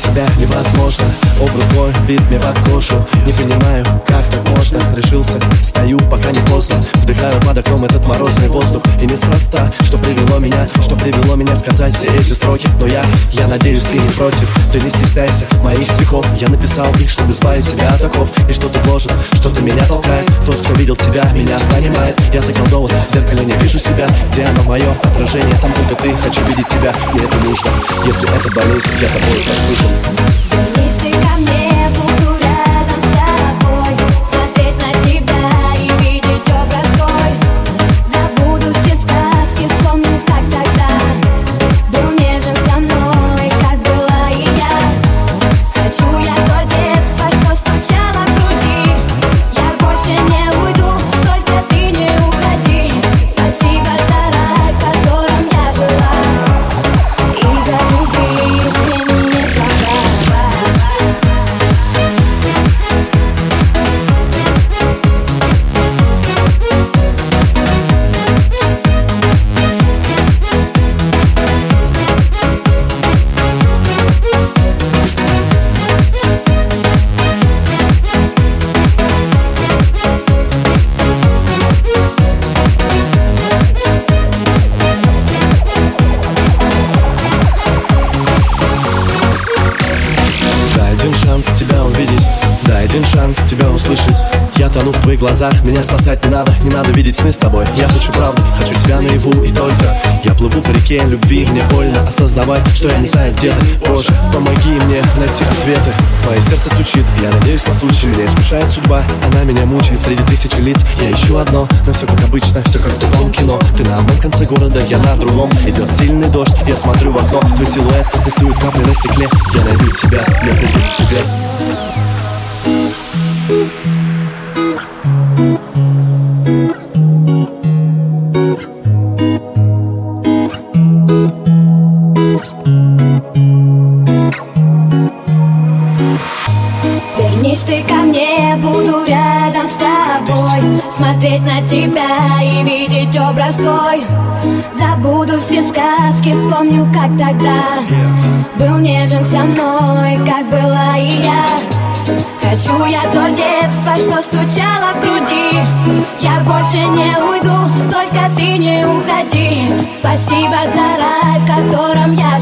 тебя невозможно. Образ твой бит мне под кожу. Не понимаю, как так можно. Решился, стою, пока не поздно. Вдыхаю под окном этот морозный воздух. И неспроста, что привело меня сказать все эти строки. Но я надеюсь, ты не против. Ты не стесняйся моих стихов. Я написал их, чтобы избавить себя от оков. И что ты вложен, что-то меня толкает. Тот, кто видел тебя, меня понимает. Я заколдован, в зеркале не вижу себя. Где оно мое отражение? Там только ты, хочу видеть тебя. Мне это нужно, если это болезнь, я тобой послушан. Вернись ты ко мне, буду рядом с тобой. Смотреть на тебя и видеть образ твой. Забуду все сказки, вспомню, как тогда был нежен со мной, как была и я. Хочу я то детство, что стучало в груди. Я больше не уйду, только ты не уходи. Спасибо за рай, в котором я жила. И за любви искренние слова. Дай один шанс тебя увидеть, дай один шанс тебя услышать. Я тону в твоих глазах, меня спасать не надо видеть сны с тобой. Я хочу правду, хочу тебя наяву и только. Я плыву по реке любви, мне больно осознавать, что я не знаю, где ты. Боже, помоги мне найти ответы. Мое сердце стучит, я надеюсь на случай. Меня искушает судьба, она меня мучает среди тысячи лиц. Я ищу одно, но все как обычно, все как в тупом кино. Ты на одном конце города, я на другом. Идет сильный дождь, я смотрю в окно. Твой силуэт рисует капли на стекле. Я найду тебя, я приду к тебе. Вернись ты ко мне, буду рядом с тобой. Смотреть на тебя и видеть образ твой. Забуду все сказки, вспомню, как тогда был нежен со мной, как была и я. Хочу я то детство, что стучало в груди. Я больше не уйду, только ты не уходи. Спасибо за рай, в котором я